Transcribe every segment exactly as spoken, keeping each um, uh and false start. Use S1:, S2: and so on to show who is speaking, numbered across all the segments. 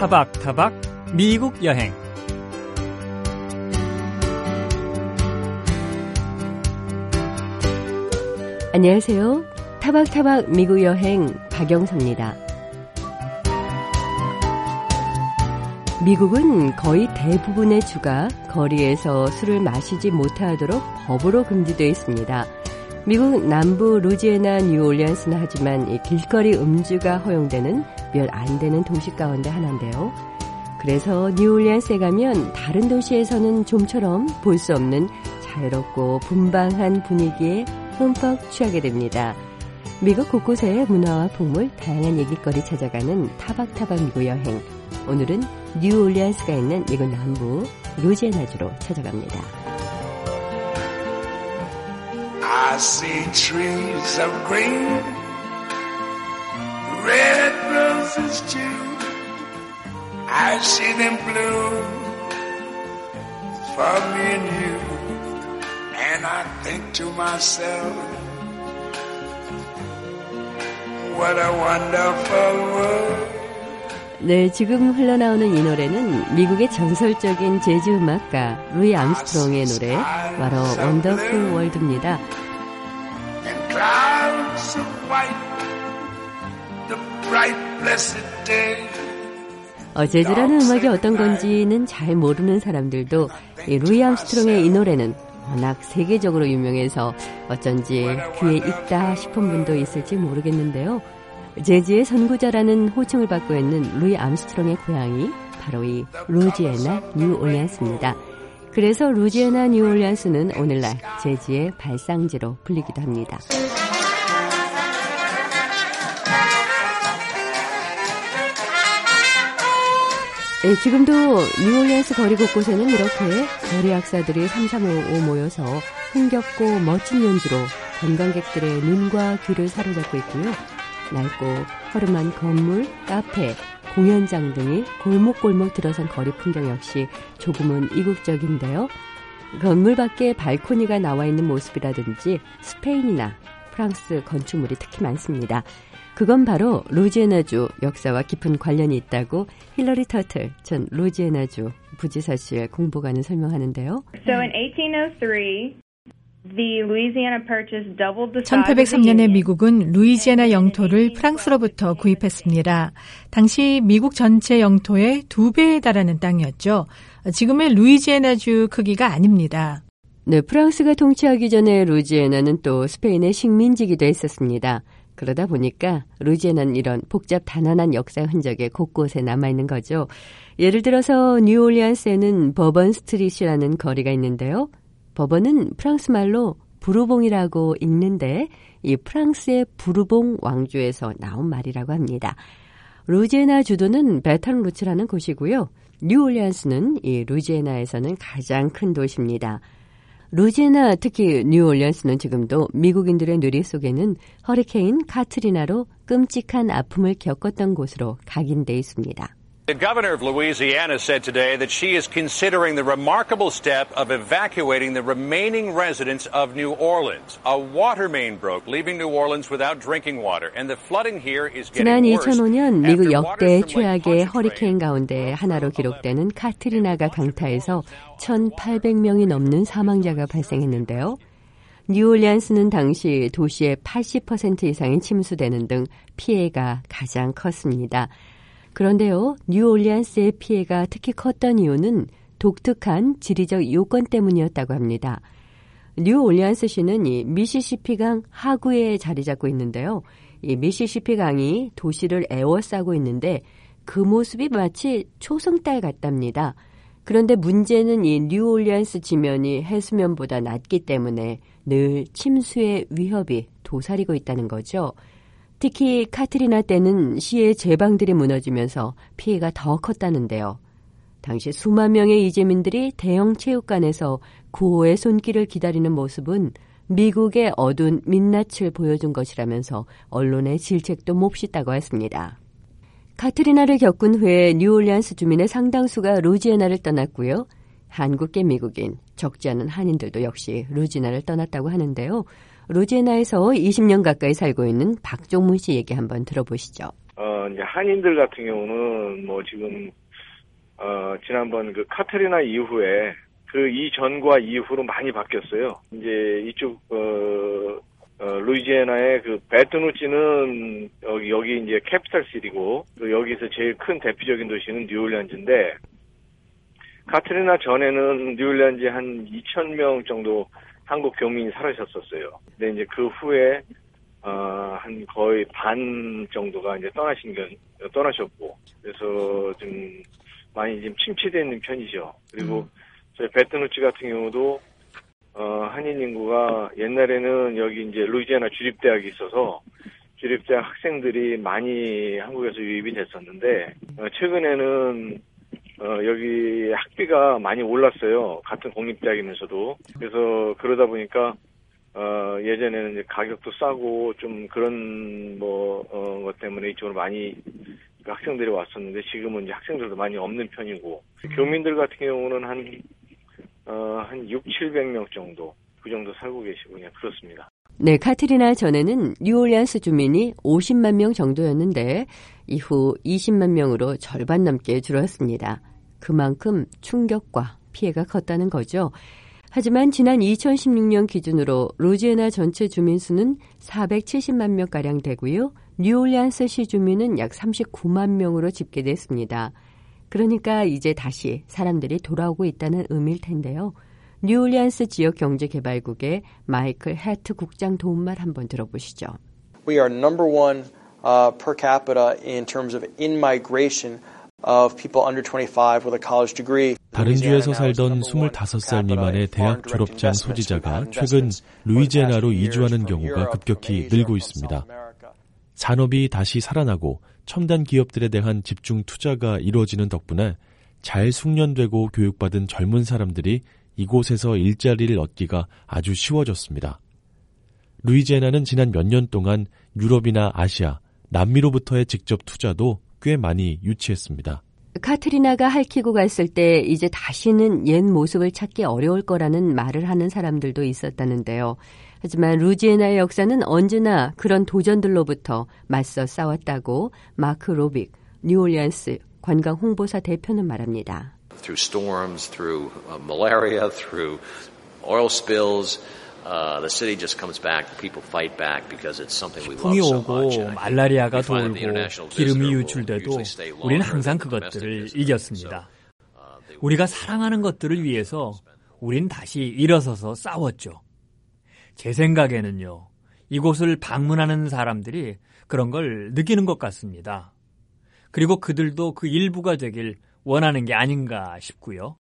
S1: 타박타박 미국 여행.
S2: 안녕하세요. 타박타박 미국 여행 박영서입니다. 미국은 거의 대부분의 주가 거리에서 술을 마시지 못하도록 법으로 금지되어 있습니다. 미국 남부 루지애나 뉴올리언스는 하지만 이 길거리 음주가 허용되는 몇 안 되는 도시 가운데 하나인데요. 그래서 뉴올리언스에 가면 다른 도시에서는 좀처럼 볼 수 없는 자유롭고 분방한 분위기에 흠뻑 취하게 됩니다. 미국 곳곳의 문화와 풍물, 다양한 얘기거리 찾아가는 타박타박 미국 여행. 오늘은 뉴올리언스가 있는 미국 남부 루지애나주로 찾아갑니다.
S3: I see trees of green, red roses too. I see them bloom for me and you. And I think to myself, what a wonderful world.
S2: 네, 지금 흘러나오는 이 노래는 미국의 전설적인 재즈 음악가 루이 암스트롱의 노래 바로 원더풀 월드입니다. 어, 재즈라는 음악이 어떤 건지는 잘 모르는 사람들도 이 루이 암스트롱의 이 노래는 워낙 세계적으로 유명해서 어쩐지 귀에 익다 싶은 분도 있을지 모르겠는데요. 재즈의 선구자라는 호칭을 받고 있는 루이 암스트롱의 고향이 바로 이 루지애나 뉴올리언스입니다. 그래서 루지애나 뉴올리언스는 오늘날 재즈의 발상지로 불리기도 합니다. 네, 지금도 뉴올리언스 거리 곳곳에는 이렇게 거리 악사들이 삼삼오오 모여서 흥겹고 멋진 연주로 관광객들의 눈과 귀를 사로잡고 있고요. 낡고 허름한 건물, 카페, 공연장 등이 골목골목 들어선 거리 풍경 역시 조금은 이국적인데요. 건물 밖에 발코니가 나와 있는 모습이라든지 스페인이나 프랑스 건축물이 특히 많습니다. 그건 바로 루지애나주 역사와 깊은 관련이 있다고 힐러리 터틀 전 루지애나주 부지사실 공보관은 설명하는데요.
S4: So in eighteen oh three, The Louisiana purchased doubled the size
S5: 천팔백삼 년에 미국은 루이지애나 영토를 프랑스로부터 구입했습니다. 당시 미국 전체 영토의 두 배에 달하는 땅이었죠. 지금의 루이지애나주 크기가 아닙니다.
S2: 네, 프랑스가 통치하기 전에 루이지애나는 또 스페인의 식민지기도 했었습니다. 그러다 보니까 루이지애나는 이런 복잡 단단한 역사 흔적에 곳곳에 남아있는 거죠. 예를 들어서 뉴올리언스에는 버번 스트릿이라는 거리가 있는데요. 버번은 프랑스 말로 부르봉이라고 읽는데 이 프랑스의 부르봉 왕조에서 나온 말이라고 합니다. 루지애나 주도는 베턴루츠라는 곳이고요. 뉴올리언스는 이 루지애나에서는 가장 큰 도시입니다. 루지애나, 특히 뉴올리언스는 지금도 미국인들의 뇌리 속에는 허리케인 카트리나로 끔찍한 아픔을 겪었던 곳으로 각인돼 있습니다.
S6: The governor of Louisiana said today that she is considering the remarkable step of evacuating the remaining residents of New Orleans. A water main broke, leaving New Orleans without drinking water, and the flooding here is getting
S2: 지난
S6: worse.
S2: 이천오 년 미국 역대 최악의 허리케인 가운데 하나로 기록되는 카트리나가 강타해서 천팔백 명이 넘는 사망자가 발생했는데요. 뉴올리언스는 당시 도시의 팔십 퍼센트 이상이 침수되는 등 피해가 가장 컸습니다. 그런데요, 뉴올리언스의 피해가 특히 컸던 이유는 독특한 지리적 요건 때문이었다고 합니다. 뉴올리언스시는 이 미시시피강 하구에 자리 잡고 있는데요. 이 미시시피강이 도시를 에워싸고 있는데 그 모습이 마치 초승달 같답니다. 그런데 문제는 이 뉴올리언스 지면이 해수면보다 낮기 때문에 늘 침수의 위협이 도사리고 있다는 거죠. 특히 카트리나 때는 시의 제방들이 무너지면서 피해가 더 컸다는데요. 당시 수만 명의 이재민들이 대형 체육관에서 구호의 손길을 기다리는 모습은 미국의 어두운 민낯을 보여준 것이라면서 언론의 질책도 몹시다고 했습니다. 카트리나를 겪은 후에 뉴올리언스 주민의 상당수가 루지애나를 떠났고요. 한국계 미국인, 적지 않은 한인들도 역시 루지애나를 떠났다고 하는데요. 루지애나에서 이십 년 가까이 살고 있는 박종문 씨 얘기 한번 들어보시죠.
S7: 어, 이제 한인들 같은 경우는 뭐 지금 어, 지난번 그 카트리나 이후에 그 이전과 이후로 많이 바뀌었어요. 이제 이쪽 어, 어 루이지애나의 그 배트누치는 여기 여기 이제 캐피탈 시티고 또 여기서 제일 큰 대표적인 도시는 뉴올리언즈인데 카트리나 전에는 뉴올리언즈에 한 이천 명 정도 한국 교민이 사라졌었어요. 근데 이제 그 후에 어, 한 거의 반 정도가 이제 떠나신 게 떠나셨고 그래서 좀 많이 지금 침체되어 있는 편이죠. 그리고 음. 저희 배트누치 같은 경우도 어, 한인 인구가 옛날에는 여기 이제 루이지애나 주립대학이 있어서 주립대학 학생들이 많이 한국에서 유입이 됐었는데 어, 최근에는 어, 여기 학비가 많이 올랐어요. 같은 공립대학이면서도. 그래서 그러다 보니까 어, 예전에는 이제 가격도 싸고 좀 그런 뭐, 어, 것 때문에 이쪽으로 많이 학생들이 왔었는데 지금은 이제 학생들도 많이 없는 편이고 교민들 같은 경우는 한, 어, 한 육천칠백 명 정도 그 정도 살고 계시고 그냥 그렇습니다.
S2: 네, 카트리나 전에는 뉴올리언스 주민이 오십만 명 정도였는데 이후 이십만 명으로 절반 넘게 줄었습니다. 그만큼 충격과 피해가 컸다는 거죠. 하지만 지난 이천십육 년 기준으로 루이지애나 전체 주민 수는 사백칠십만 명가량 되고요. 뉴올리언스 시 주민은 약 삼십구만 명으로 집계됐습니다. 그러니까 이제 다시 사람들이 돌아오고 있다는 의미일 텐데요. 뉴올리언스 지역경제개발국의 마이클 해트 국장 도움말 한번 들어보시죠.
S8: We are number one uh, per capita in terms of in-migration of people under twenty-five with a college degree.
S9: 다른 주에서 살던 스물다섯 살 미만의 대학 졸업장 소지자가 최근 루이지애나로 이주하는 경우가 급격히 늘고 있습니다. 산업이 다시 살아나고 첨단 기업들에 대한 집중 투자가 이루어지는 덕분에 잘 숙련되고 교육받은 젊은 사람들이 이곳에서 일자리를 얻기가 아주 쉬워졌습니다. 루이지애나는 지난 몇 년 동안 유럽이나 아시아, 남미로부터의 직접 투자도 꽤 많이 유치했습니다.
S2: 카트리나가 핥히고 갔을 때 이제 다시는 옛 모습을 찾기 어려울 거라는 말을 하는 사람들도 있었다는데요. 하지만 루이지애나의 역사는 언제나 그런 도전들로부터 맞서 싸웠다고 마크 로빅, 뉴올리언스 관광 홍보사 대표는 말합니다.
S10: Through storms, through uh, malaria, through oil spills, uh, the city just comes back. People fight back because it's something we love so much.
S1: 오고 말라리아가 돌고 기름이 유출돼도 우리는 항상 그것들을 이겼습니다. 우리가 사랑하는 것들을 위해서 우린 다시 일어서서 싸웠죠. 제 생각에는요, 이곳을 방문하는 사람들이 그런 걸 느끼는 것 같습니다. 그리고 그들도 그 일부가 되길 원하는 게 아닌가 싶고요.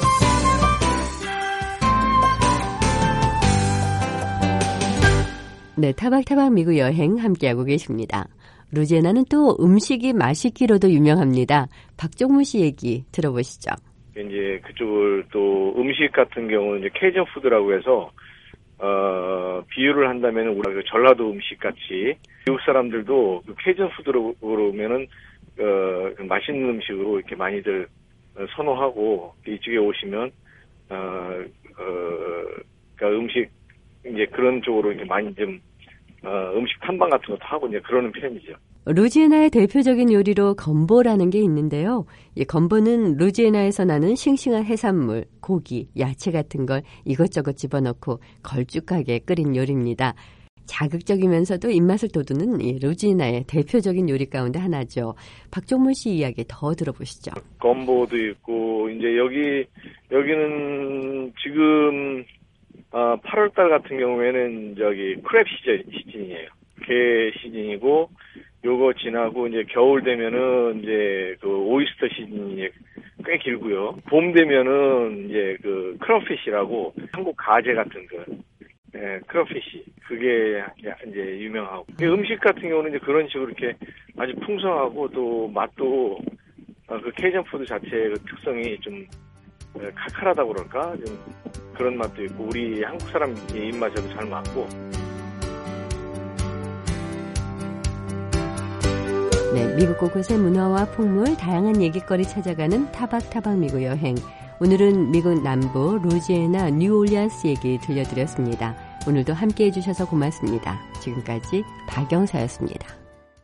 S2: 네, 타박타박 미국 여행 함께하고 계십니다. 루이지애나는 또 음식이 맛있기로도 유명합니다. 박종무 씨 얘기 들어보시죠.
S7: 이제 그쪽을 또 음식 같은 경우는 이제 케이전 푸드라고 해서 어, 비유를 한다면 우리가 그 전라도 음식 같이 미국 사람들도 그 케이전 푸드로 그러면은 어, 맛있는 음식으로 이렇게 많이들 선호하고 이쪽에 오시면 어, 어, 그러니까 음식 이제 그런 쪽으로 이렇게 많이 좀 어, 음식 탐방 같은 것도 하고 이제 그러는 편이죠.
S2: 루이지애나의 대표적인 요리로 건보라는 게 있는데요. 이 건보는 루이지애나에서 나는 싱싱한 해산물, 고기, 야채 같은 걸 이것저것 집어넣고 걸쭉하게 끓인 요리입니다. 자극적이면서도 입맛을 돋우는 이 루이지애나의 대표적인 요리 가운데 하나죠. 박종문 씨 이야기 더 들어보시죠.
S7: 건보도 있고 이제 여기 여기는 지금 어, 팔월달 같은 경우에는 저기 크랩 시즌, 시즌이에요. 게 시즌이고 요거 지나고 이제 겨울 되면은 이제 그 오이스터 시즌이 꽤 길고요. 봄 되면은 이제 그 크러피시라고 한국 가재 같은 그 네, 크러피시 그게 이제 유명하고 음식 같은 경우는 이제 그런 식으로 이렇게 아주 풍성하고 또 맛도 어, 그 케이전 푸드 자체의 그 특성이 좀 칼칼하다고 그럴까 좀 그런 맛도 있고 우리 한국 사람 입맛에도 잘 맞고.
S2: 네, 미국 곳곳의 문화와 풍물, 다양한 얘기거리 찾아가는 타박타박 미국 여행. 오늘은 미국 남부 루이지애나 뉴올리언스 얘기 들려드렸습니다. 오늘도 함께해 주셔서 고맙습니다. 지금까지 박영사였습니다.